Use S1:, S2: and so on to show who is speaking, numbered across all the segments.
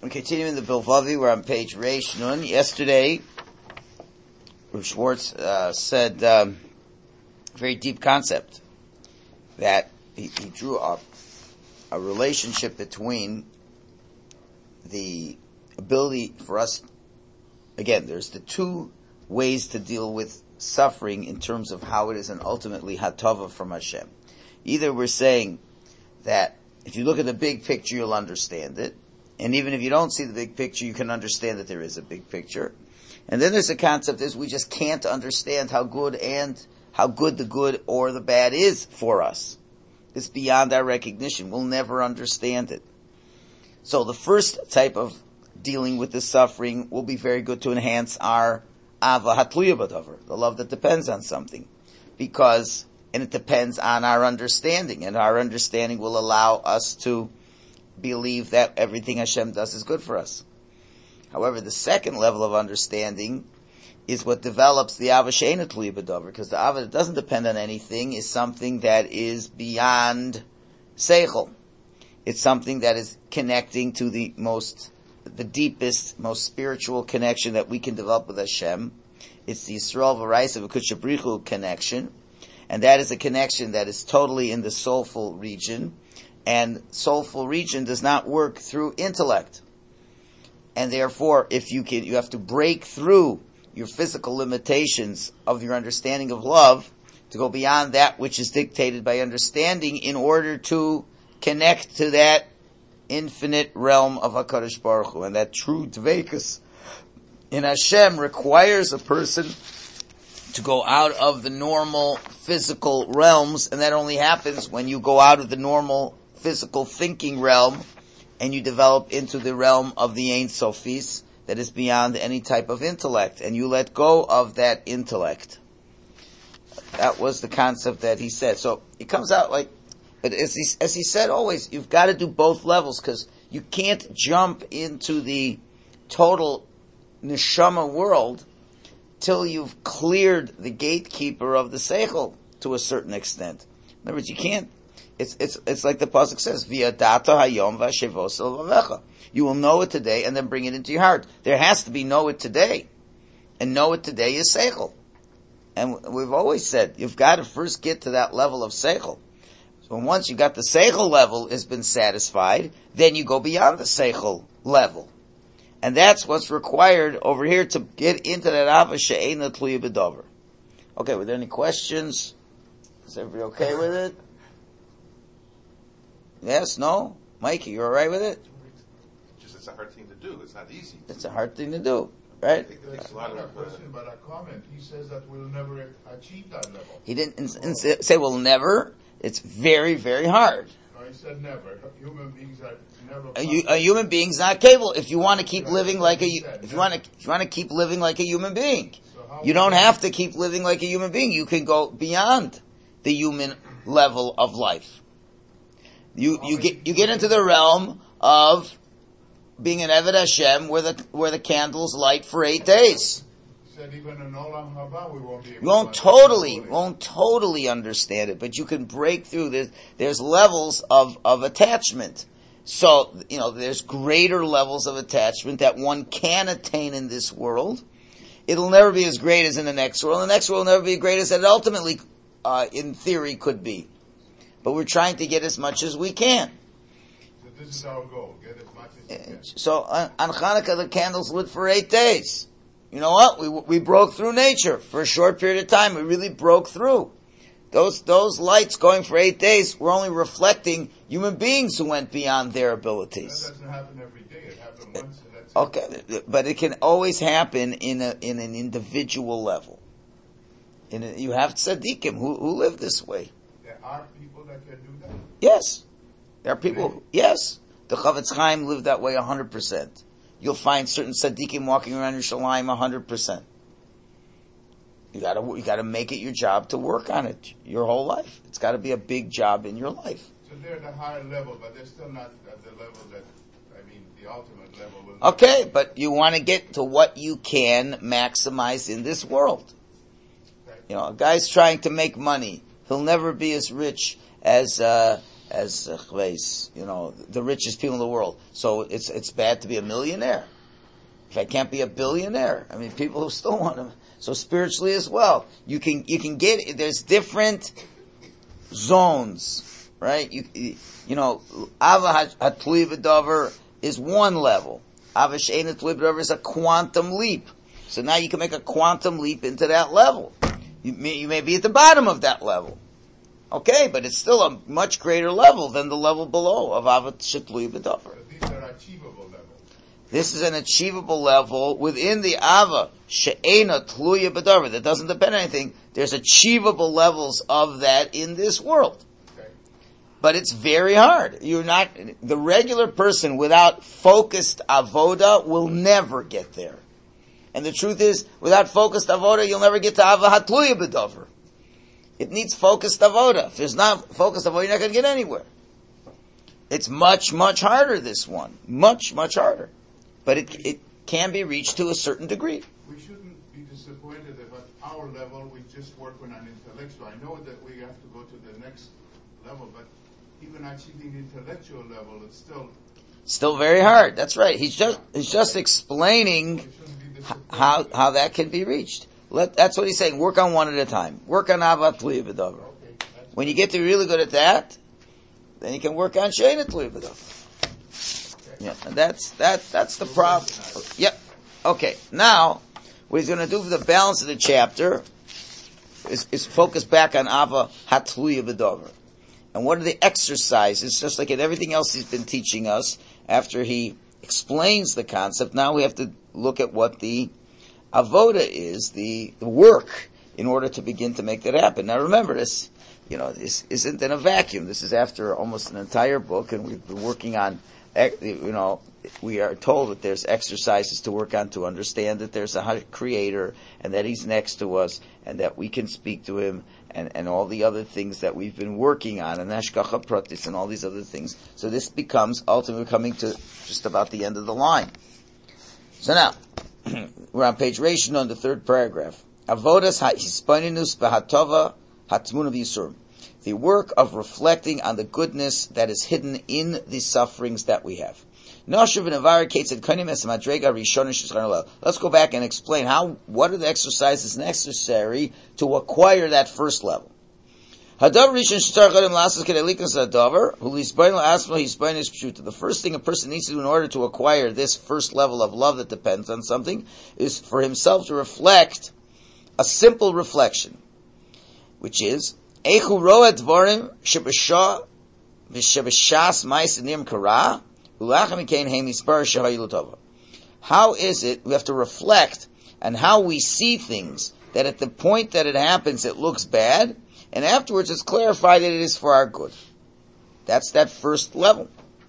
S1: We're continuing the Bilvavi. We're on page Reish Nun. Yesterday, Rav Schwartz said a very deep concept that he drew up a relationship between the ability for us. Again, there's the two ways to deal with suffering in terms of how it is an ultimately hatava from Hashem. Either we're saying that if you look at the big picture, you'll understand it. And even if you don't see the big picture, you can understand that there is a big picture. And then there's a concept is we just can't understand how good the good or the bad is for us. It's beyond our recognition. We'll never understand it. So the first type of dealing with the suffering will be very good to enhance our ava hatluya b'davar, the love that depends on something. And it depends on our understanding, and our understanding will allow us to believe that everything Hashem does is good for us. However, the second level of understanding is what develops the ava she'eina tluya b'davar, because the ava that doesn't depend on anything is something that is beyond seichel. It's something that is connecting to the deepest, most spiritual connection that we can develop with Hashem. It's the Yisrael v'Raisa v'Kudshabrichu connection, and that is a connection that is totally in the soulful region. And soulful region does not work through intellect. And therefore, you have to break through your physical limitations of your understanding of love to go beyond that which is dictated by understanding in order to connect to that infinite realm of HaKadosh Baruch Hu. And that true dveikus in Hashem requires a person to go out of the normal physical realms, and that only happens when you go out of the normal physical thinking realm and you develop into the realm of the Ein Sofis that is beyond any type of intellect, and you let go of that intellect. That was the concept that he said. So it comes out like, but as he said always, you've got to do both levels, because you can't jump into the total neshama world till you've cleared the gatekeeper of the seichel to a certain extent. In other words, you can't. It's like the pasuk says, "V'yadata hayom v'ashevos el vavecha." You will know it today, and then bring it into your heart. There has to be know it today, and know it today is seichel. And we've always said you've got to first get to that level of seichel. So once you got the seichel level has been satisfied, then you go beyond the seichel level. And that's what's required over here to get into that ava she'eina tluya b'davar. Okay, were there any questions? Is everybody okay with it? Yes? No? Mikey, you alright with it?
S2: Just it's a hard thing to do. It's not easy.
S1: It's a hard thing to do, right?
S2: It's a lot of
S3: question, but a comment. He says that we'll never achieve that level.
S1: He didn't say we'll never. It's very, very hard.
S3: No, he said never. Human beings are never.
S1: A human being's not capable. If you want to keep living like if you want to keep living like a human being, you don't have to keep living like a human being. You can go beyond the human level of life. You get into the realm of being an Eved Hashem where the candles light for 8 days.
S3: He said even in Olam Haba we won't be able
S1: You won't totally understand it, but you can break through. There's levels of attachment. So, there's greater levels of attachment that one can attain in this world. It'll never be as great as in the next world. The next world will never be as great as it ultimately, in theory, could be. But we're trying to get as much as we can.
S3: So this is our goal, get as much as we can.
S1: So on Hanukkah, the candles lit for 8 days. You know what? We broke through nature for a short period of time. We really broke through. Those lights going for 8 days were only reflecting human beings who went beyond their abilities.
S3: That doesn't happen every day. It happens once and that's
S1: okay, but it can always happen in an individual level. You have tzaddikim who live this way.
S3: There are people that can do that?
S1: Yes. There are people, yes. The Chavetz Chaim lived that way 100%. You'll find certain tzaddikim walking around Yerushalayim 100%. You gotta make it your job to work on it your whole life. It's gotta be a big job in your life.
S3: So they're at a higher level, but they're still not at the level the ultimate level will
S1: Okay, but you want to get to what you can maximize in this world. A guy's trying to make money. He'll never be as rich as as the richest people in the world. So it's bad to be a millionaire. If I can't be a billionaire, I mean, people who still want to. So spiritually as well, you can get. There's different zones, right? Ava hatli v'davar is one level. Ava she'ein hatli v'davar is a quantum leap. So now you can make a quantum leap into that level. You may be at the bottom of that level. Okay, but it's still a much greater level than the level below of Ava Shetlu B'Davar.
S3: But these are achievable levels.
S1: This is an achievable level within the Ava She'ena Tluya B'Davar that doesn't depend on anything. There's achievable levels of that in this world.
S3: Okay.
S1: But it's very hard. The regular person without focused avoda will never get there. And the truth is, without focused avoda, you'll never get to Ava Hatluya B'Davar. It needs focused avoda. If there's not focused avoda, you're not going to get anywhere. It's much, much harder, this one. Much, much harder. But it can be reached to a certain degree.
S3: We shouldn't be disappointed if at our level we just work on an intellectual. I know that we have to go to the next level, but even achieving the intellectual level, it's
S1: still very hard. That's right. He's just explaining how that can be reached. That's what he's saying. Work on one at a time. Work on Avat Tluya B'Davar. When you get to be really good at that, then you can work on She'ena Tluya B'Davar. Yeah, and that's the problem. Yep. Okay. Now, what he's going to do for the balance of the chapter is focus back on Ava Hatluya B'Davar. And what are the exercises? Just like in everything else he's been teaching us, after he explains the concept, now we have to look at what the avoda is, the work, in order to begin to make that happen. Now remember this, this isn't in a vacuum. This is after almost an entire book, and we've been working on, we are told that there's exercises to work on to understand that there's a creator, and that he's next to us, and that we can speak to him, and all the other things that we've been working on, and Hashgacha Pratis, and all these other things. So this becomes ultimately coming to just about the end of the line. So now, we're on page Reishin on the third paragraph. Avodas ha'hispaninus b'hatova hatmun of Yisurim. The work of reflecting on the goodness that is hidden in the sufferings that we have. Let's go back and explain what are the exercises necessary to acquire that first level. The first thing a person needs to do in order to acquire this first level of love that depends on something is for himself to reflect a simple reflection, which is how is it we have to reflect on how we see things, that at the point that it happens it looks bad, and afterwards it's clarified that it is for our good. That's that first level.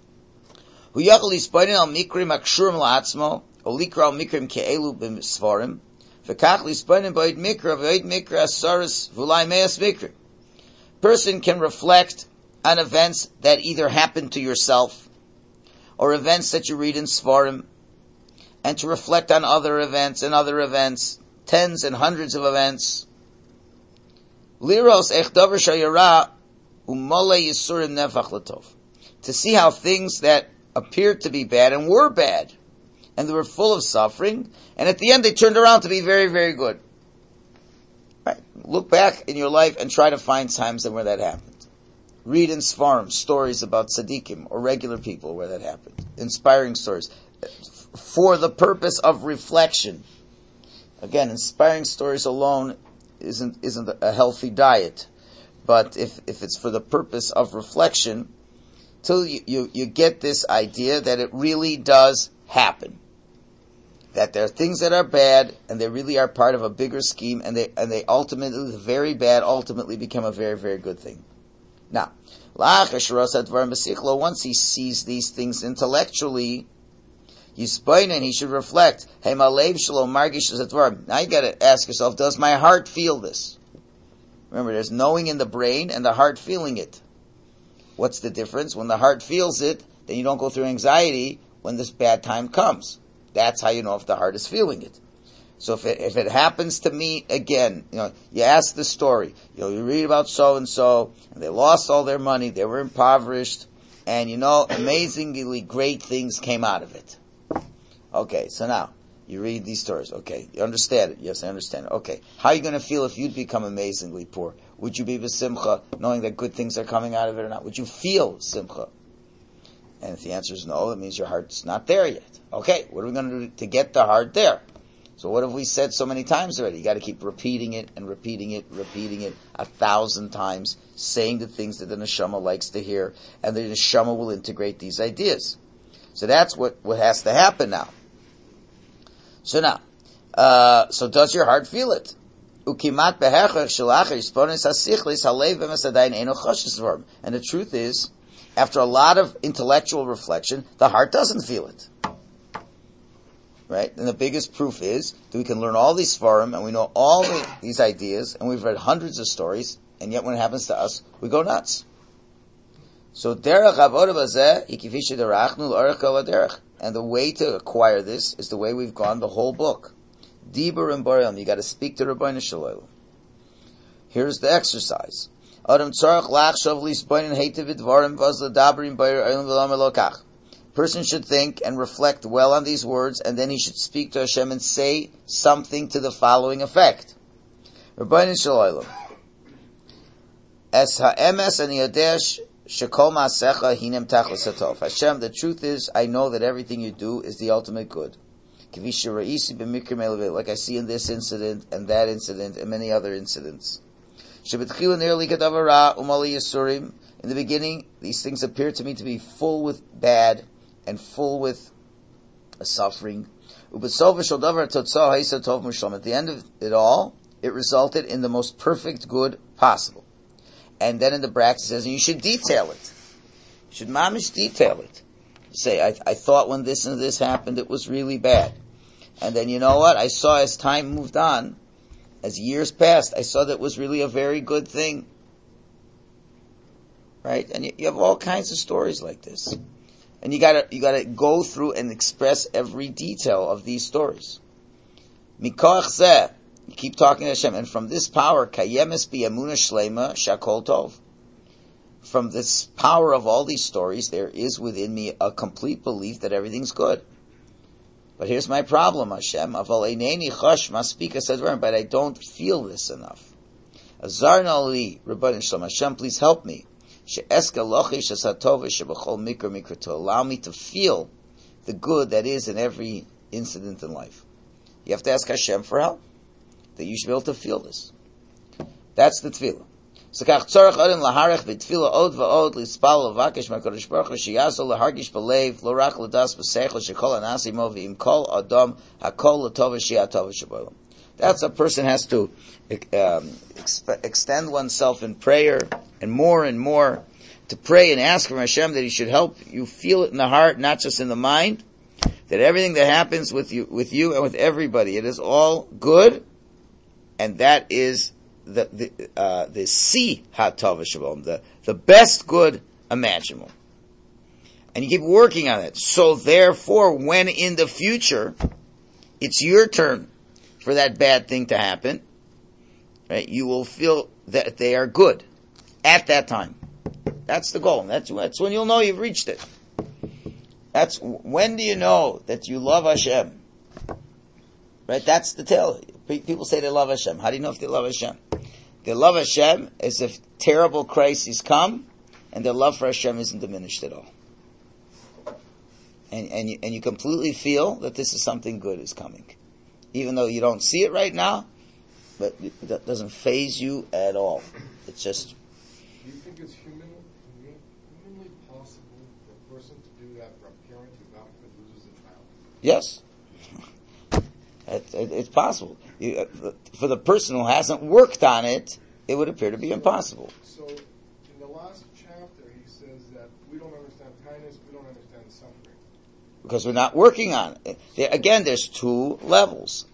S1: Person can reflect on events that either happen to yourself or events that you read in Sfarim, and to reflect on other events, tens and hundreds of events. Liros ech davar shayara umole yisurim nefach latov. To see how things that appeared to be bad and were bad, and they were full of suffering, and at the end they turned around to be very, very good. Right? Look back in your life and try to find times where that happened. Read in Sfarim stories about tzaddikim or regular people where that happened. Inspiring stories. For the purpose of reflection. Again, inspiring stories alone isn't a healthy diet. But if it's for the purpose of reflection, till you get this idea that it really does happen. That there are things that are bad, and they really are part of a bigger scheme, and they ultimately, the very bad ultimately become a very, very good thing. Now, once he sees these things intellectually, and he should reflect. Now you got to ask yourself, does my heart feel this? Remember, there's knowing in the brain and the heart feeling it. What's the difference? When the heart feels it, then you don't go through anxiety when this bad time comes. That's how you know if the heart is feeling it. So if it happens to me again, you ask the story, you read about so and so, and they lost all their money, they were impoverished, and amazingly great things came out of it. Okay, so now, you read these stories. Okay, you understand it. Yes, I understand it. Okay, how are you going to feel if you'd become amazingly poor? Would you be b'simcha, knowing that good things are coming out of it or not? Would you feel simcha? And if the answer is no, that means your heart's not there yet. Okay, what are we going to do to get the heart there? So what have we said so many times already? You got to keep repeating it and repeating it, 1,000 times, saying the things that the neshama likes to hear, and the neshama will integrate these ideas. So that's what has to happen now. So now, so does your heart feel it? And the truth is, after a lot of intellectual reflection, the heart doesn't feel it. Right? And the biggest proof is that we can learn all these forum, and we know all these ideas, and we've read hundreds of stories, and yet when it happens to us, we go nuts. So derech avodah bazeh ikifishe derachnu l'orech kol haderech. And the way to acquire this is the way we've gone the whole book. Dibur and Boreim, you got to speak to Rabbeinu Shalom. Here's the exercise. Adam tzarach lachshav lisboinin heitev idvarim vaz ledabrim b'yer olam v'lam elokach. Person should think and reflect well on these words, and then he should speak to Hashem and say something to the following effect. Rabbeinu Shalom. Es ha'emes ani yadesh Shekol ma'asecha hinem tachlis hatov. Hashem, the truth is, I know that everything you do is the ultimate good. Like I see in this incident, and that incident, and many other incidents. In the beginning, these things appear to me to be full with bad, and full with suffering. At the end of it all, it resulted in the most perfect good possible. And then in the bracket it says, you should detail it. You should mamish detail it. Say, I thought when this and this happened, it was really bad. And then you know what? I saw as time moved on, as years passed, I saw that it was really a very good thing. Right? And you have all kinds of stories like this. And you gotta go through and express every detail of these stories. Mikoach zeh. You keep talking to Hashem, and from this power, kayemes b'yamuna shlema shakol tov. From this power of all these stories, there is within me a complete belief that everything's good. But here's my problem, Hashem. Aval eineni chosh maspika sadvarim, but I don't feel this enough. Azarna li, Rabbeinu Shalom, Hashem, please help me. She'eska lochi shesatov shebachol mikra mikra, to allow me to feel the good that is in every incident in life. You have to ask Hashem for help. That you should be able to feel this. That's the tefillah. So kach tzorach odin laharech v'tefillah od v'od lispal levakesh ma'kodesh baruch hu sheyaso lehargish b'leiv lo rach l'das b'seichel shekol anasi mo v'im kol adam hakol l'tova she'atova she'bolam. That's a person has to extend oneself in prayer and more to pray and ask from Hashem that He should help you feel it in the heart, not just in the mind. That everything that happens with you and with everybody, it is all good. And that is the si hatov shalom, the best good imaginable. And you keep working on it. So therefore, when in the future, it's your turn for that bad thing to happen, right? You will feel that they are good at that time. That's the goal. That's when you'll know you've reached it. That's when do you know that you love Hashem? Right? That's the tell. People say they love Hashem. How do you know if they love Hashem? They love Hashem as if terrible crises come, and their love for Hashem isn't diminished at all. And you completely feel that this is something good is coming. Even though you don't see it right now, but that doesn't faze you at all. It's just...
S4: Do you think it's humanly possible for a person to do that for a parent who God forbid loses a child?
S1: Yes. It's possible. For the person who hasn't worked on it, it would appear to be impossible.
S4: So, in the last chapter, he says that we don't understand kindness, we don't understand suffering.
S1: Because we're not working on it. Again, there's two levels.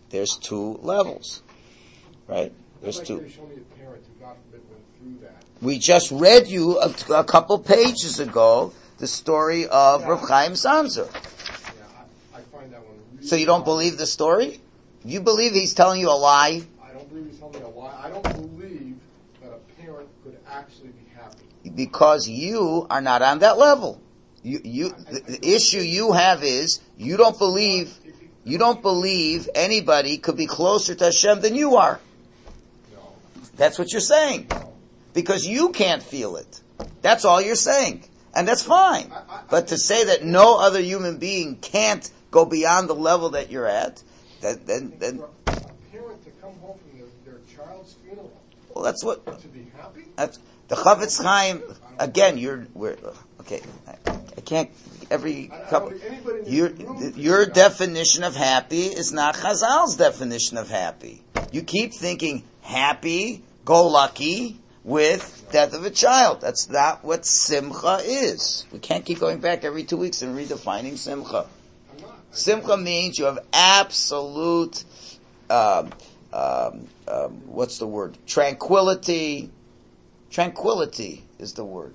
S1: Right? There's two.
S4: Show me a parent who, God forbid, went through that.
S1: We just read you a couple pages ago the story of Reb Chaim Sanzer.
S4: Yeah, I find that one really...
S1: So you don't believe the story? You believe he's telling you a lie?
S4: I don't believe he's telling me a lie. I don't believe that a parent could actually be happy.
S1: Because you are not on that level. The issue you have is you don't believe anybody could be closer to Hashem than you are.
S4: No.
S1: That's what you're saying. Because you can't feel it. That's all you're saying. And that's fine. But to say that no other human being can't go beyond the level that you're at, then
S4: For a parent to come home from their child's funeral,
S1: well, that's what.
S4: to be happy?
S1: That's the Chavetz Chaim. Again, okay. I can't. Every couple. Your definition of happy is not Chazal's definition of happy. You keep thinking happy, go lucky with death of a child. That's not what Simcha is. We can't keep going back every 2 weeks and redefining Simcha. Simcha means you have absolute, what's the word? Tranquility. Tranquility is the word.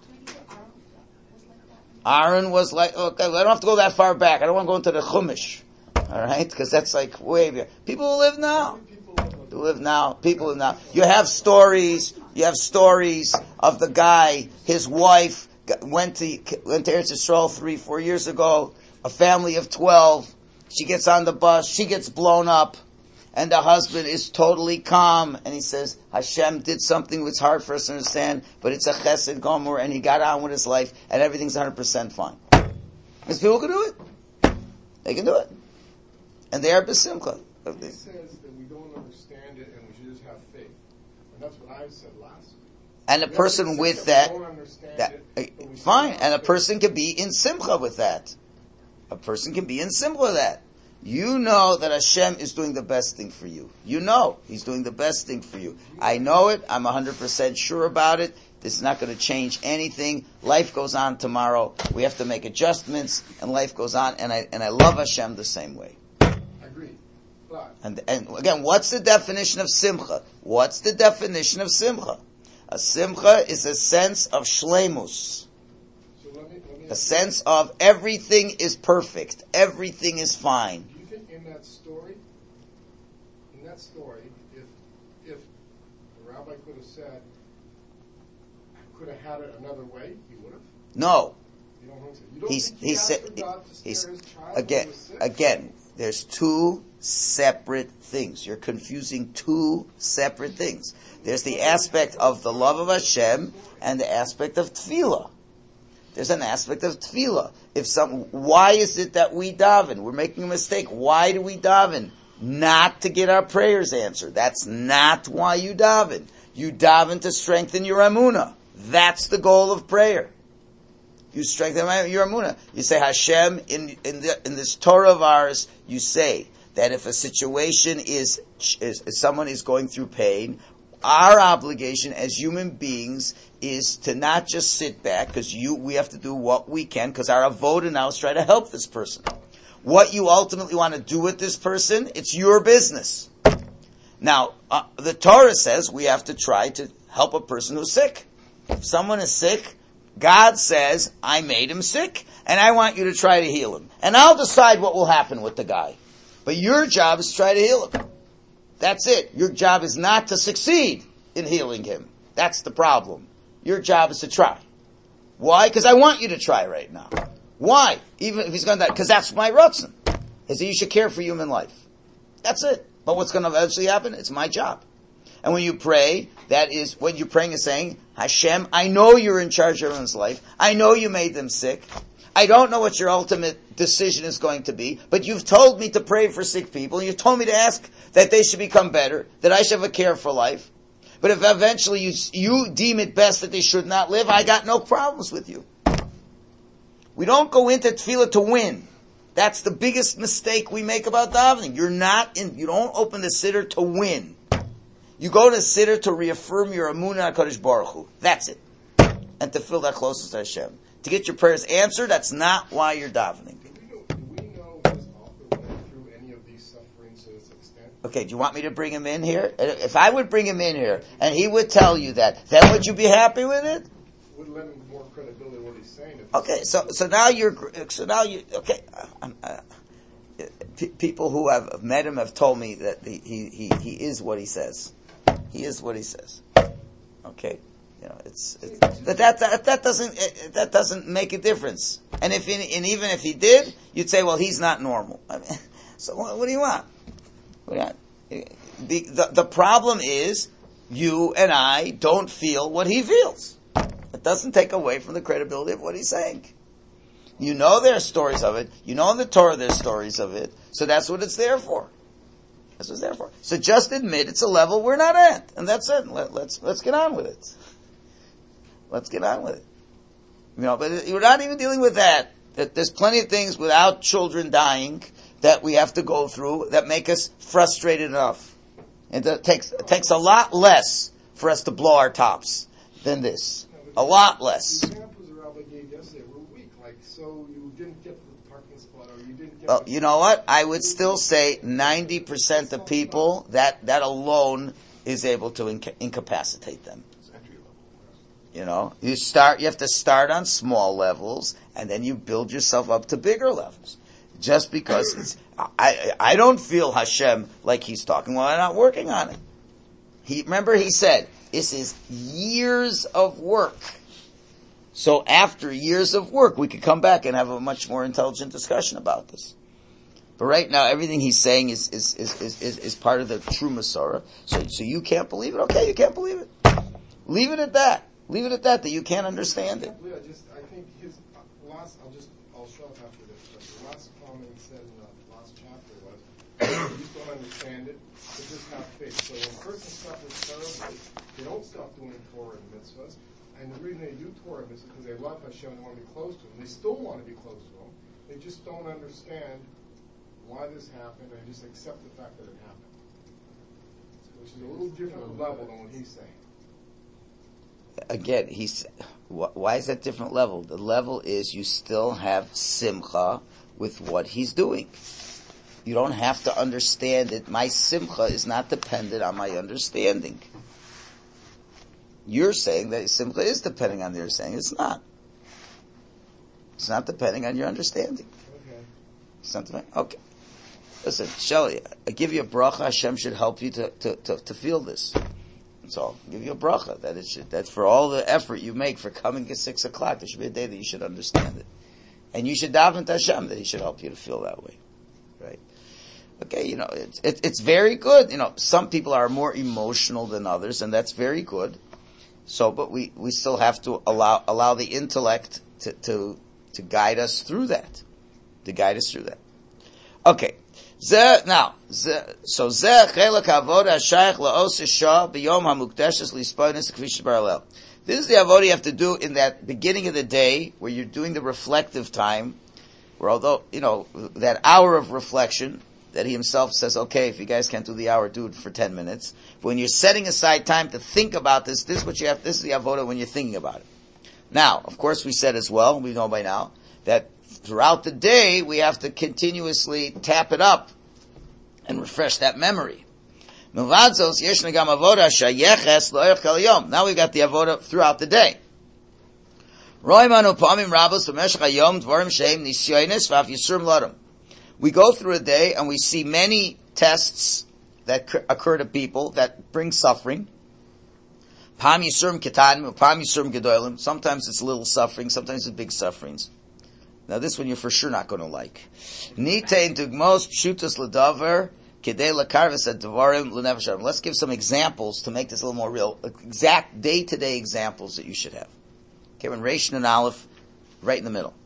S1: Aaron was like, okay, I don't have to go that far back. I don't want to go into the Chumash. Alright? Because that's like way beyond. People who live now. People live now. You have stories of the guy, his wife went to Eretz Yisrael 3-4 years ago, a family of 12. She gets on the bus, she gets blown up, and the husband is totally calm, and he says, Hashem did something that's hard for us to understand, but it's a chesed gomer, and he got on with his life, and everything's 100% fine. Because people can do it. They can do it. And they are besimcha.
S4: He says that we don't understand it, and we should just have faith. And that's what I said last.
S1: And a person with that, fine, and a person can be in simcha with that. A person can be in simcha with that. You know that Hashem is doing the best thing for you. You know He's doing the best thing for you. I know it. I'm 100% sure about it. This is not going to change anything. Life goes on tomorrow. We have to make adjustments, and life goes on. And I love Hashem the same way.
S4: I agree. But
S1: And again, what's the definition of simcha? What's the definition of simcha? A simcha is a sense of shleimus.
S4: so let me
S1: A sense of everything is perfect. Everything is fine.
S4: do you think in that story, if the rabbi could have said, could have had it another way, he would have?
S1: No.
S4: You don't think so? You don't
S1: He's,
S4: think
S1: he
S4: asked
S1: said,
S4: for God to spare
S1: he's,
S4: his child
S1: again,
S4: who was sick?
S1: again, there's two separate things. You're confusing two separate things. There's the aspect of the love of Hashem and the aspect of tefillah. There's an aspect of tefillah. Why is it that we daven? We're making a mistake. Why do we daven? Not to get our prayers answered. That's not why you daven. You daven to strengthen your emunah. That's the goal of prayer. You strengthen your emunah. You say, Hashem, in this Torah of ours, you say that if a situation is someone is going through pain, our obligation as human beings is to not just sit back, because we have to do what we can, because our avoda now is try to help this person. What you ultimately want to do with this person, it's your business. Now, the Torah says we have to try to help a person who's sick. If someone is sick, God says, I made him sick, and I want you to try to heal him. And I'll decide what will happen with the guy. But your job is to try to heal him. That's it. Your job is not to succeed in healing him. That's the problem. Your job is to try. Why? Because I want you to try right now. Why? Even if he's going to die. Because that's my ratzon. Is that you should care for human life. That's it. But what's going to eventually happen? It's my job. And when you pray, that is, what you're praying is saying, Hashem, I know you're in charge of everyone's life. I know you made them sick. I don't know what your ultimate decision is going to be, but you've told me to pray for sick people. You've told me to ask that they should become better, that I should have a care for life. But if eventually you deem it best that they should not live, I got no problems with you. We don't go into tefillah to win. That's the biggest mistake we make about davening. You don't open the siddur to win. You go to siddur to reaffirm your emunah HaKadosh Baruch Hu. That's it. And to feel that closest to Hashem. To get your prayers answered, that's not why you're davening.
S4: Do we know his author went through any of these sufferings to this extent?
S1: Okay, do you want me to bring him in here? If I would bring him in here, and he would tell you that, then would you be happy with it?
S4: Would lend him more credibility to what he's saying.
S1: Okay, so now you, okay, people who have met him have told me that he is what he says. He is what he says. Okay, it's but that doesn't make a difference. And even if he did, you'd say, well, he's not normal. I mean, so what do you want? The problem is you and I don't feel what he feels. It doesn't take away from the credibility of what he's saying. You know there are stories of it. You know in the Torah there's stories of it. So that's what it's there for. That's what it's there for. So just admit it's a level we're not at, and that's it. Let's get on with it. Let's get on with it. But you're not even dealing with that. There's plenty of things without children dying that we have to go through that make us frustrated enough. And it takes a lot less for us to blow our tops than this. A lot less.
S4: The examples the rabbi gave yesterday were weak. Like, so you didn't get the parking spot, or you didn't get.
S1: Well, you know what? I would still say 90% of people that alone is able to incapacitate them.
S2: It's entry level.
S1: You have to start on small levels, and then you build yourself up to bigger levels. Just because I don't feel Hashem like he's talking while I'm not working on it. Remember he said, this is years of work. So after years of work, we could come back and have a much more intelligent discussion about this. But right now, everything he's saying is part of the true Masorah. So you can't believe it? Okay, you can't believe it. Leave it at that. Leave it at that you can't understand it.
S4: I think his last, I'll show up after this, but the last comment he said in the last chapter was, you just don't understand it, but just have faith. So when a person suffers terribly, they don't stop doing Torah and mitzvahs, and the reason they do Torah and mitzvahs is because they love Hashem and want to be close to Him. They still want to be close to Him. They just don't understand why this happened, and just accept the fact that it happened. Which is a little different level than what he's saying.
S1: Again, why is that different level? The level is you still have simcha with what he's doing. You don't have to understand it. My simcha is not dependent on my understanding. You're saying that simcha is depending on your saying. It's not. It's not depending on your understanding.
S4: Okay.
S1: It's not depending. Okay. Listen, Shelley, I give you a bracha. Hashem should help you to feel this. That's all. I'll give you a bracha that for all the effort you make for coming at 6 o'clock, there should be a day that you should understand it, and you should daven to Hashem that He should help you to feel that way, right? Okay, it's very good. Some people are more emotional than others, and that's very good. So, but we still have to allow the intellect to guide us through that, Okay. This is the avodah you have to do in that beginning of the day where you're doing the reflective time, where although, that hour of reflection that he himself says, okay, if you guys can't do the hour, do it for 10 minutes. But when you're setting aside time to think about this is what you have, this is the avodah when you're thinking about it. Now, of course we said as well, we know by now, that throughout the day, we have to continuously tap it up and refresh that memory. Now we've got the avodah throughout the day. We go through a day and we see many tests that occur to people that bring suffering. Sometimes it's little suffering, sometimes it's big sufferings. Now this one you're for sure not going to like. Let's give some examples to make this a little more real. Exact day-to-day examples that you should have. Okay, when Reish and Aleph, right in the middle.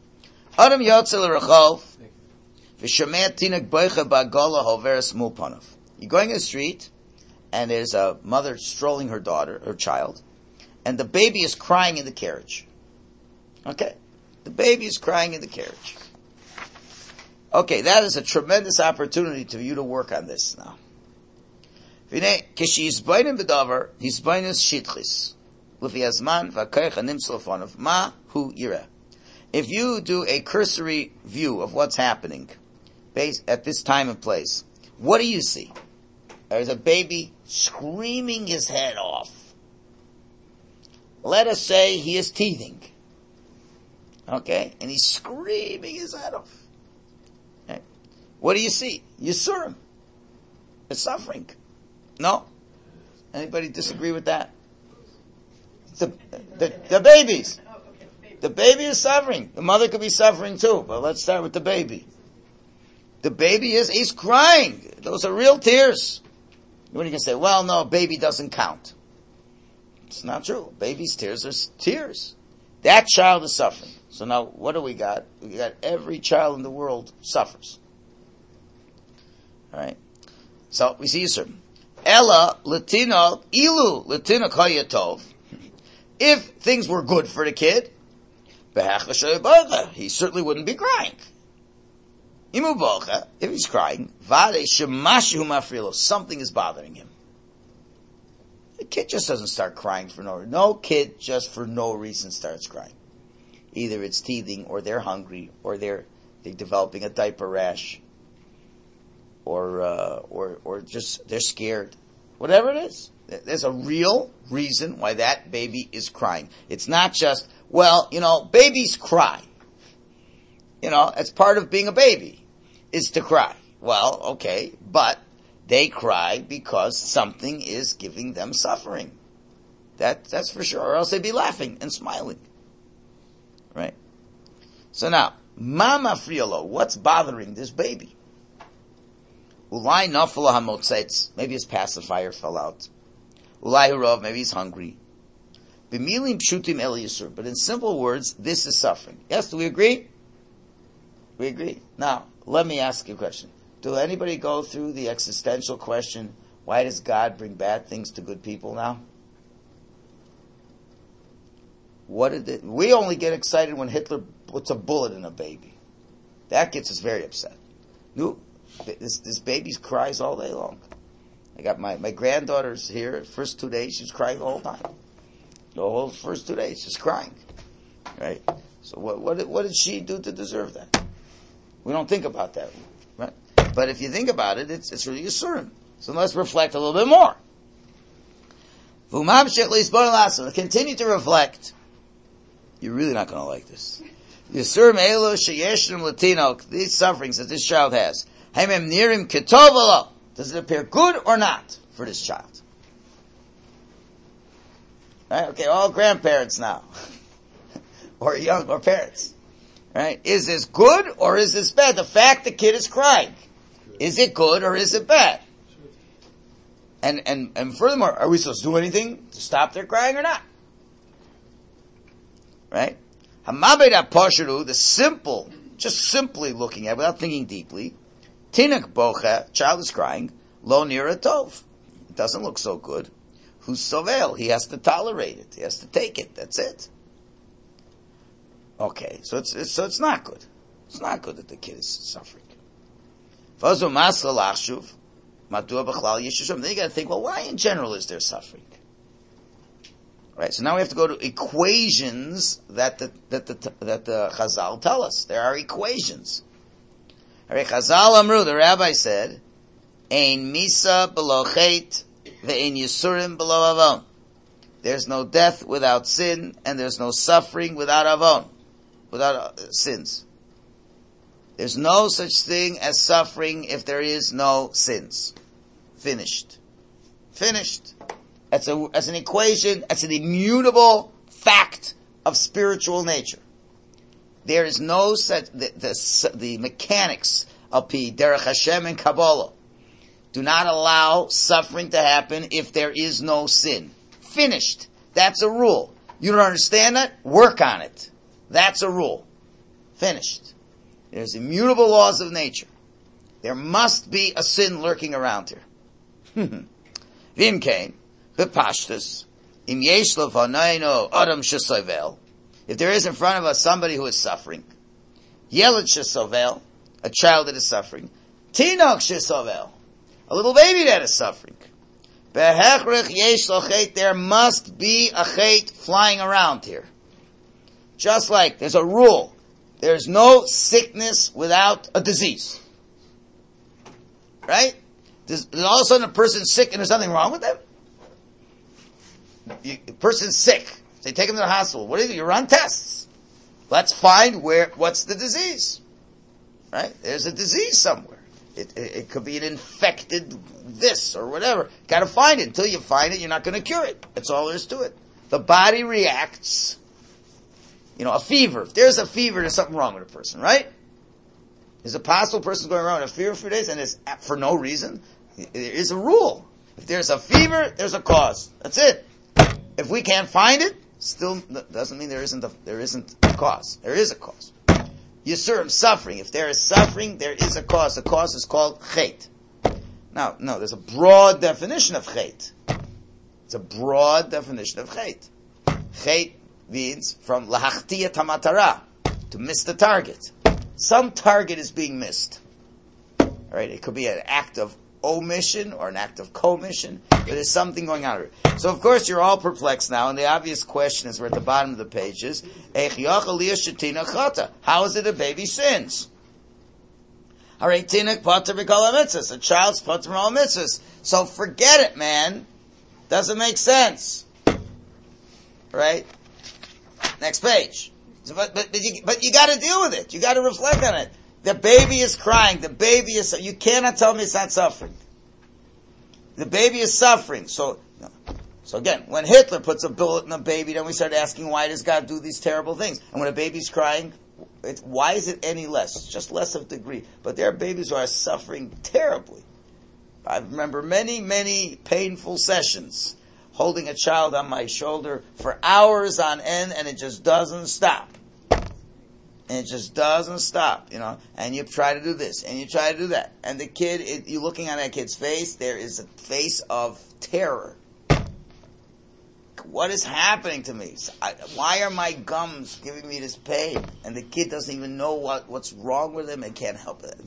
S1: You're going in the street, and there's a mother strolling her child, and the baby is crying in the carriage. Okay? The baby is crying in the carriage. Okay, that is a tremendous opportunity for you to work on this now. If you do a cursory view of what's happening at this time and place, what do you see? There's a baby screaming his head off. Let us say he is teething. Okay? And he's screaming his head off. Okay? What do you see? Yisurim. It's suffering. No? Anybody disagree with that? The babies. The baby is suffering. The mother could be suffering too, but let's start with the baby. The baby he's crying. Those are real tears. When you can say, well, no, baby doesn't count. It's not true. Baby's tears are tears. That child is suffering. So now, what do we got? We got every child in the world suffers. Alright? So, we see Yisur. Ella, Latino, Ilu, Latino Kayatov. If things were good for the kid, he certainly wouldn't be crying. If he's crying, something is bothering him. The kid just doesn't start crying for no reason. No kid just for no reason starts crying. Either it's teething, or they're hungry, or they're developing a diaper rash, or just they're scared. Whatever it is, there's a real reason why that baby is crying. It's not just, well, babies cry. It's part of being a baby, is to cry. Well, okay, but they cry because something is giving them suffering. That's for sure, or else they'd be laughing and smiling. Right? So now, Mama Friolo, what's bothering this baby? Ulai nafala hamotzetz, maybe his pacifier fell out. Ulai hurov, maybe he's hungry. B'milim pshutim el yisur, but in simple words, this is suffering. Yes, do we agree? We agree. Now, let me ask you a question. Do anybody go through the existential question, why does God bring bad things to good people now? We only get excited when Hitler puts a bullet in a baby. That gets us very upset. No, this baby cries all day long. I got my granddaughter's here. First 2 days, she's crying the whole time. The whole first 2 days, she's crying. Right? So what did she do to deserve that? We don't think about that. Right? But if you think about it, it's really Yisurim. So let's reflect a little bit more. Continue to reflect. You're really not going to like this. Yisurim elo sheyeshrim latinok. These sufferings that this child has. Haimem nirim ketovalo. Does it appear good or not for this child? Right? Okay, all grandparents now. or parents. Right? Is this good or is this bad? The fact the kid is crying. Is it good or is it bad? And furthermore, are we supposed to do anything to stop their crying or not? Right? Hamabeda Posharu, the simple, just simply looking at it without thinking deeply. Tinak Bocha, child is crying. Lo Nira Tov. It doesn't look so good. Who's Sovel? He has to tolerate it. He has to take it. That's it. Okay, so it's not good. It's not good that the kid is suffering. Then you got to think, well, why in general is there suffering? Right. So now we have to go to equations that the Chazal tell us. There are equations. Chazal Amru, the rabbi said, Ein misa below chet, ve'ein yisurim below avon. There's no death without sin, and there's no suffering without avon, without sins. There's no such thing as suffering if there is no sins. Finished. That's an equation. That's an immutable fact of spiritual nature. There is no such the mechanics of Derech Hashem and Kabbalah do not allow suffering to happen if there is no sin. Finished. That's a rule. You don't understand that? Work on it. That's a rule. Finished. There's immutable laws of nature. There must be a sin lurking around here. Vimkain, bepashtus, im yesh lefanayno adam shesovel. If there is in front of us somebody who is suffering, yelad shesovel, a child that is suffering, tinok shesovel, a little baby that is suffering. Behechrich yesh lo chet, there must be a chet flying around here. Just like there's a rule, there's no sickness without a disease. Right? Does all of a sudden a person's sick and there's nothing wrong with them? The person's sick. They take him to the hospital. What do? You run tests. Let's find what's the disease. Right? There's a disease somewhere. It could be an infected this or whatever. Gotta find it. Until you find it, you're not gonna cure it. That's all there is to it. The body reacts. A fever. If there's a fever, there's something wrong with a person, right? There's a possible person going around with a fever for days, and it's for no reason. There is a rule. If there's a fever, there's a cause. That's it. If we can't find it, still doesn't mean there isn't a cause. There is a cause. Yisurim, suffering. If there is suffering, there is a cause. The cause is called chet. Now, no, there's a broad definition of chet. It's a broad definition of chet. Chet means from lahachtiya tamatara, to miss the target. Some target is being missed. Right? It could be an act of omission or an act of commission, but there's something going on here. So of course you're all perplexed now, and the obvious question is, we're at the bottom of the pages, how is it a baby sins? A child's pater b'kol mitzvahs. So forget it, man. Doesn't make sense. Right? Next page. So, but you got to deal with it. You got to reflect on it. The baby is crying. You cannot tell me it's not suffering. The baby is suffering. So again, when Hitler puts a bullet in a baby, then we start asking, why does God do these terrible things? And when a baby's crying, why is it any less? It's just less of degree. But there are babies who are suffering terribly. I remember many, many painful sessions holding a child on my shoulder for hours on end, and it just doesn't stop. And it just doesn't stop, and you try to do this, and you try to do that. And the kid, you're looking at that kid's face, there is a face of terror. What is happening to me? Why are my gums giving me this pain? And the kid doesn't even know what's wrong with him and can't help it.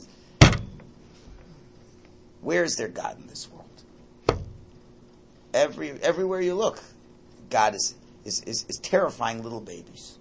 S1: Where is there God in this world? Everywhere you look, God is terrifying little babies.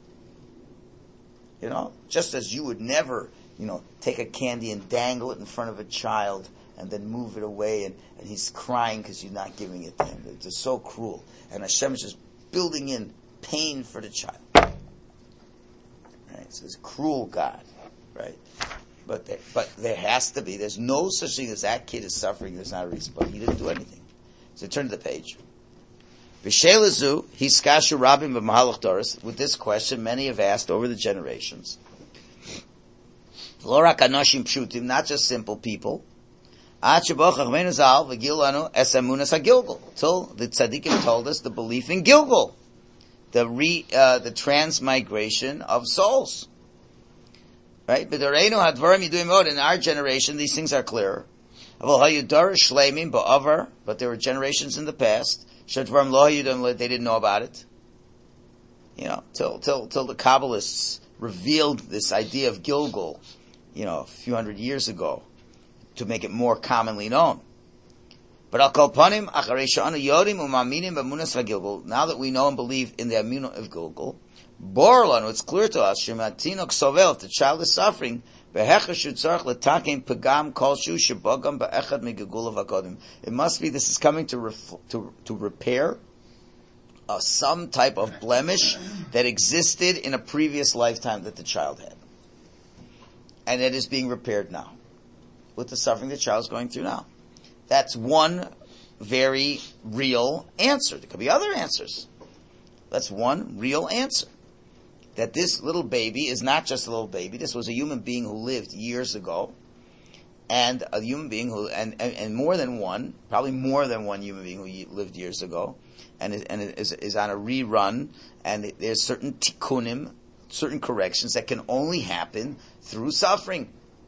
S1: Just as you would never, take a candy and dangle it in front of a child and then move it away and he's crying because you're not giving it to him. It's just so cruel. And Hashem is just building in pain for the child. Right? So it's a cruel God. Right? But there has to be. There's no such thing as that kid is suffering. There's not a reason. But he didn't do anything. So turn to the page. V'shelazu hiskashu rabim b'mahalach doros. With this question, many have asked over the generations. Lo rak anoshim pshutim, not just simple people. Ad shebo chachmeinu zal v'gil lanu es emunas hagilgul. Till the tzaddikim told us the belief in Gilgul, the transmigration of souls. Right? B'doreinu hadvarim yiduim od. In our generation, these things are clearer. Avol hayudar shleimim ba'avar, but there were generations in the past. Shadvarim lo hayudam, they didn't know about it. Till the Kabbalists revealed this idea of Gilgul, a few hundred years ago, to make it more commonly known. But al kol panim, acharei she'anu yodim u'ma'aminim b'emunas ha'Gilgul. Now that we know and believe in the emunah of Gilgul, bor lanu, it's clear to us, shematinok sovel, if the child is suffering, it must be this is coming to repair some type of blemish that existed in a previous lifetime that the child had. And it is being repaired now with the suffering the child is going through now. That's one very real answer. There could be other answers. That's one real answer. That this little baby is not just a little baby. This was a human being who lived years ago, and a human being who, and more than one, probably more than one human being who lived years ago, and is on a rerun, and there's certain tikkunim, certain corrections that can only happen through suffering.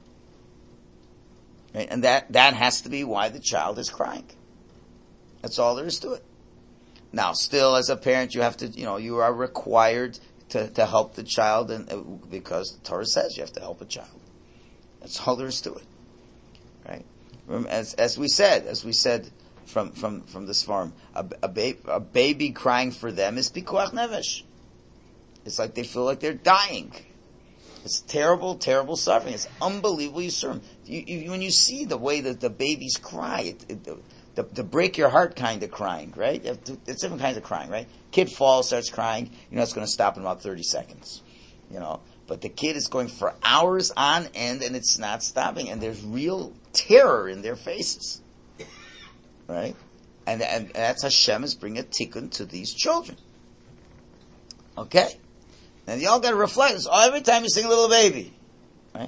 S1: Right? And that has to be why the child is crying. That's all there is to it. Now, still, as a parent, you have to, you are required to help the child, and because the Torah says you have to help a child. That's all there is to it, right? As we said from this farm, a baby crying for them is pikuach nefesh. It's like they feel like they're dying. It's terrible, terrible suffering. It's unbelievable. When you see the way that the babies cry, the break your heart kind of crying, right? It's different kinds of crying, right? Kid falls, starts crying, it's going to stop in about 30 seconds. But the kid is going for hours on end and it's not stopping, and there's real terror in their faces. Right? And that's Hashem is bringing a tikkun to these children. Okay? And y'all gotta reflect this. Every time you sing a little baby. Right?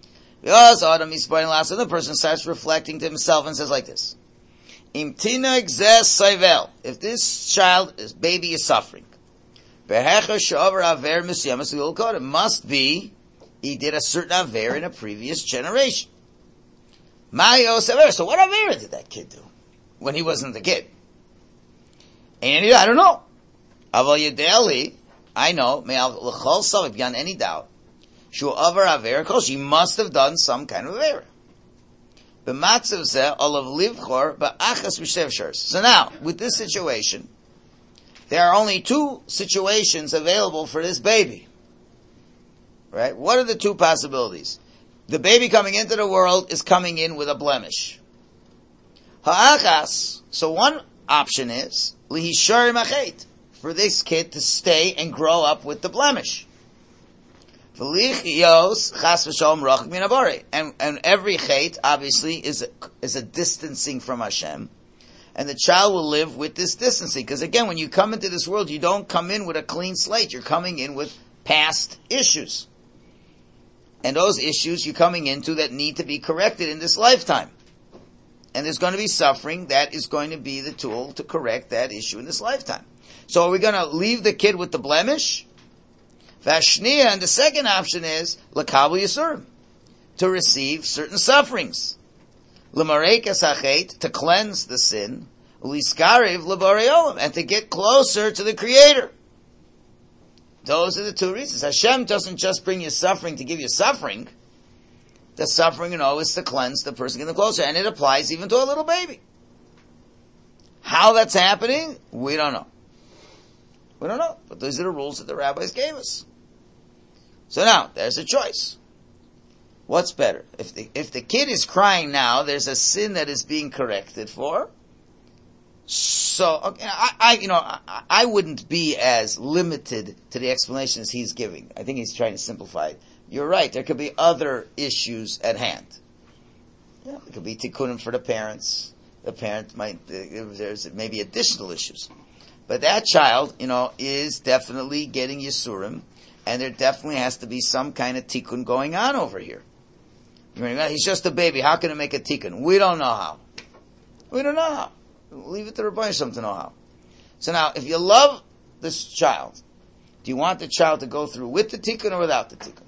S1: The person starts reflecting to himself and says like this. If this baby is suffering, it must be he did a certain aver in a previous generation. So what aver did that kid do when he wasn't the kid? And I don't know. I know, beyond any doubt, she must have done some kind of aver. So now, with this situation, there are only two situations available for this baby. Right? What are the two possibilities? The baby coming into the world is coming in with a blemish. So one option is, for this kid to stay and grow up with the blemish. And every chait, obviously, is a distancing from Hashem. And the child will live with this distancing. Because again, when you come into this world, you don't come in with a clean slate. You're coming in with past issues. And those issues you're coming into that need to be corrected in this lifetime. And there's going to be suffering that is going to be the tool to correct that issue in this lifetime. So are we going to leave the kid with the blemish? Vashniya, and the second option is L'kabel Yisurim, to receive certain sufferings. L'marekas hachet, to cleanse the sin. L'iskariv l'borei olam, and to get closer to the Creator. Those are the two reasons. Hashem doesn't just bring you suffering to give you suffering. The suffering, is to cleanse the person getting closer. And it applies even to a little baby. How that's happening, we don't know. We don't know. But those are the rules that the rabbis gave us. So now, there's a choice. What's better? If the kid is crying now, there's a sin that is being corrected for. So, okay, I wouldn't be as limited to the explanations he's giving. I think he's trying to simplify it. You're right, there could be other issues at hand. Yeah, it could be tikkunim for the parents. The parent there's maybe additional issues. But that child, is definitely getting Yisurim, and there definitely has to be some kind of tikkun going on over here. He's just a baby, how can it make a tikkun? We don't know how. We don't know how. Leave it to Rabbi Shem to know how. So now, if you love this child, do you want the child to go through with the tikkun or without the tikkun?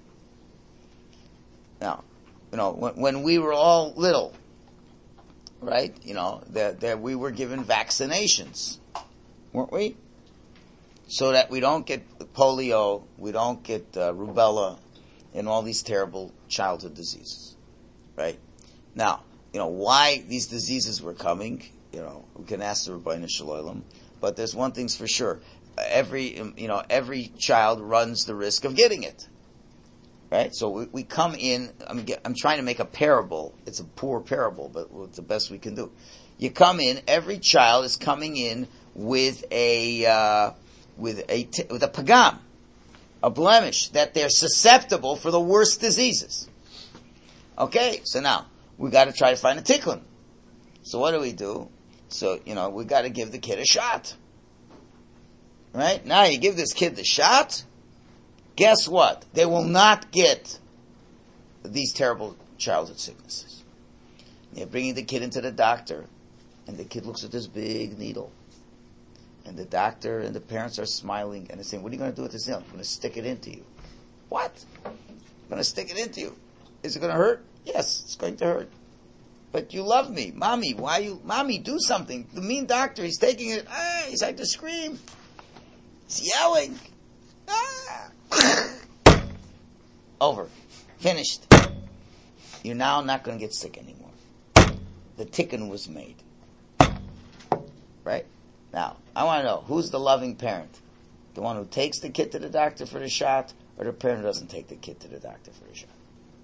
S1: Now, when we were all little, right? That we were given vaccinations, weren't we? So that we don't get polio, we don't get rubella, and all these terrible childhood diseases, right? Now, why these diseases were coming, we can ask the Rabbeinu Shalom, but there's one thing's for sure. Every child runs the risk of getting it. Right? So we come in, I'm trying to make a parable. It's a poor parable, but it's the best we can do. You come in, every child is coming in with a pagam, a blemish, that they're susceptible for the worst diseases. Okay, so now, we gotta try to find a tikkun. So what do? So, we gotta give the kid a shot. Right? Now you give this kid the shot, guess what? They will not get these terrible childhood sicknesses. They're bringing the kid into the doctor, and the kid looks at this big needle. And the doctor and the parents are smiling, and they're saying, what are you going to do with this needle? I'm going to stick it into you. What? I'm going to stick it into you. Is it going to hurt? Yes, it's going to hurt. But you love me. Mommy, Mommy, do something. The mean doctor, he's taking it. He's like to scream. He's yelling. Over. Finished. You're now not going to get sick anymore. The tikkun was made. Right? Now, I want to know, who's the loving parent? The one who takes the kid to the doctor for the shot, or the parent who doesn't take the kid to the doctor for the shot?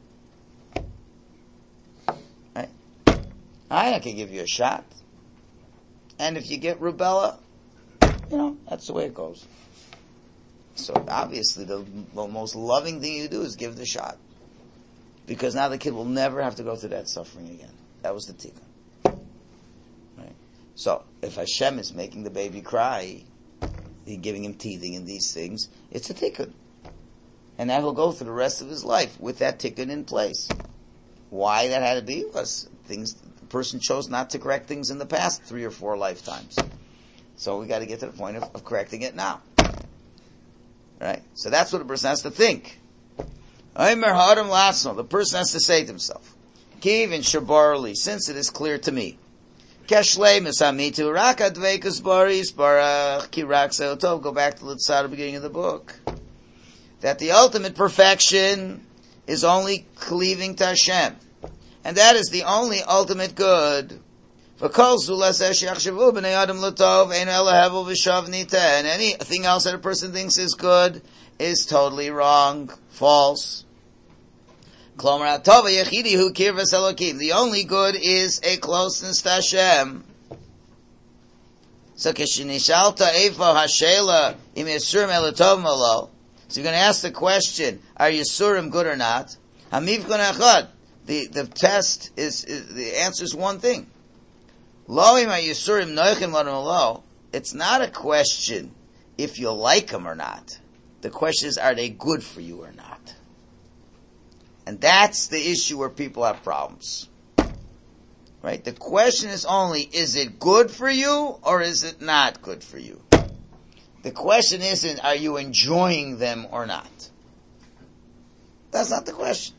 S1: Right? I can give you a shot. And if you get rubella, that's the way it goes. So obviously the most loving thing you do is give the shot. Because now the kid will never have to go through that suffering again. That was the tikkun. Right? So, if Hashem is making the baby cry, giving him teething and these things, it's a tikkun. And that he'll go through the rest of his life with that tikkun in place. Why that had to be? Because the person chose not to correct things in the past 3 or 4 lifetimes. So we got to get to the point of correcting it now. Right? So that's what a person has to think. The person has to say to himself, Kivin shabarli, since it is clear to me, go back to the beginning of the book, that the ultimate perfection is only cleaving to Hashem, and that is the only ultimate good. And anything else that a person thinks is good is totally wrong, false. The only good is a closeness to Hashem. So you're going to ask the question, are Yisurim good or not? The test is the answer is one thing. It's not a question if you like them or not. The question is, are they good for you or not? And that's the issue where people have problems. Right? The question is only, is it good for you or is it not good for you? The question isn't, are you enjoying them or not? That's not the question.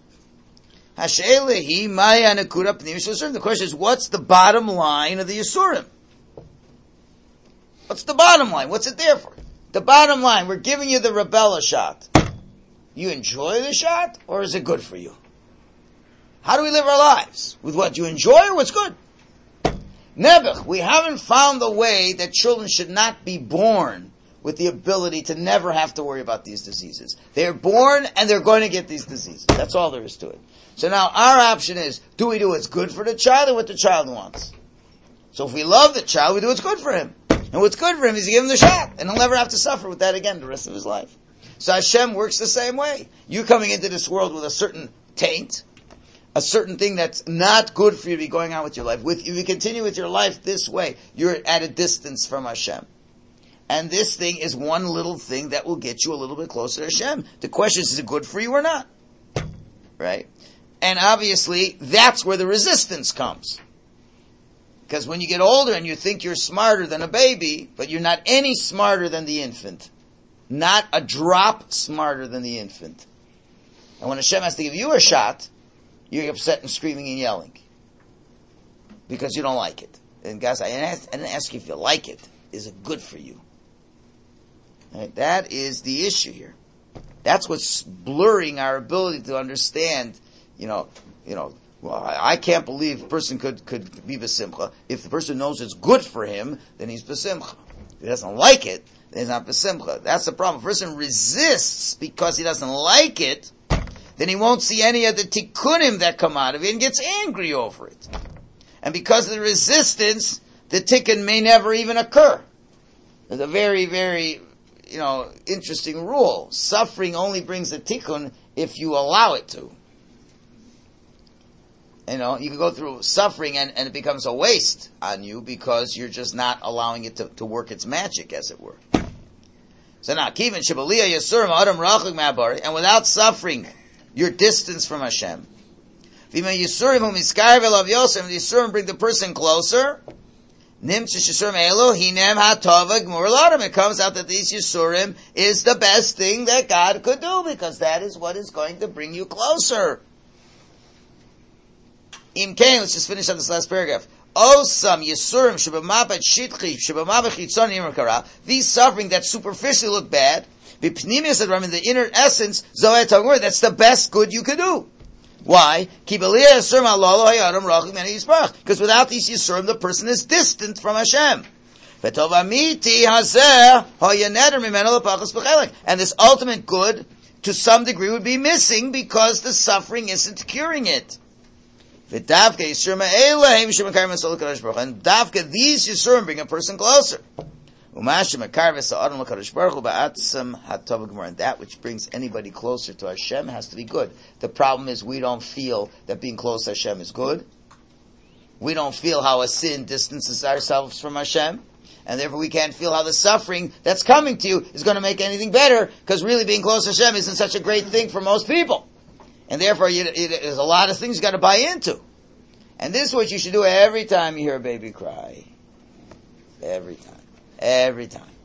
S1: The question is, what's the bottom line of the Yisurim? What's the bottom line? What's it there for? The bottom line, we're giving you the Rebella shot. You enjoy the shot, or is it good for you? How do we live our lives? With what you enjoy or what's good? Nebuch, we haven't found the way that children should not be born with the ability to never have to worry about these diseases. They're born and they're going to get these diseases. That's all there is to it. So now our option is, do we do what's good for the child or what the child wants? So if we love the child, we do what's good for him. And what's good for him is to give him the shot, and he'll never have to suffer with that again the rest of his life. So Hashem works the same way. You coming into this world with a certain taint, a certain thing that's not good for you to be going on with your life. If you continue with your life this way, you're at a distance from Hashem. And this thing is one little thing that will get you a little bit closer to Hashem. The question is it good for you or not? Right? And obviously, that's where the resistance comes. Because when you get older and you think you're smarter than a baby, but you're not any smarter than the infant. Not a drop smarter than the infant. And when Hashem has to give you a shot, you're upset and screaming and yelling. Because you don't like it. And guys, I didn't ask you if you like it. Is it good for you? Right? That is the issue here. That's what's blurring our ability to understand, well, I can't believe a person could be besimcha. If the person knows it's good for him, then he's besimcha. If he doesn't like it, then he's not besimcha. That's the problem. If a person resists because he doesn't like it, then he won't see any of the tikkunim that come out of it and gets angry over it. And because of the resistance, the tikkun may never even occur. There's a very, very, interesting rule. Suffering only brings the tikkun if you allow it to. You can go through suffering and it becomes a waste on you because you're just not allowing it to work its magic, as it were. So now, Kivin Shabalia Yasurim Adam Rachuk Ma'abari, and without suffering, you're distanced from Hashem. V'ima Yisurim Hu Miskar V'Lav Yosem, the Yisurim bring the person closer. Nim Shishisurim Elo Hinem HaTova Gmur L'Adam. It comes out that these Yisurim is the best thing that God could do, because that is what is going to bring you closer. Im Kain, let's just finish on this last paragraph. Osam Yisurim Shabamabat Shitchi Shabamabat Chitzon Yimar Kara. These suffering that superficially look bad, B'Pnimius Adram, in the inner essence, Zohet Tagmur, that's the best good you could do. Why? Because without these Yisurim, the person is distant from Hashem. And this ultimate good, to some degree, would be missing because the suffering isn't curing it. And Davka, these Yisurim bring a person closer. And that which brings anybody closer to Hashem has to be good. The problem is we don't feel that being close to Hashem is good. We don't feel how a sin distances ourselves from Hashem. And therefore we can't feel how the suffering that's coming to you is going to make anything better, because really being close to Hashem isn't such a great thing for most people. And therefore there's a lot of things you got to buy into. And this is what you should do every time you hear a baby cry. Every time.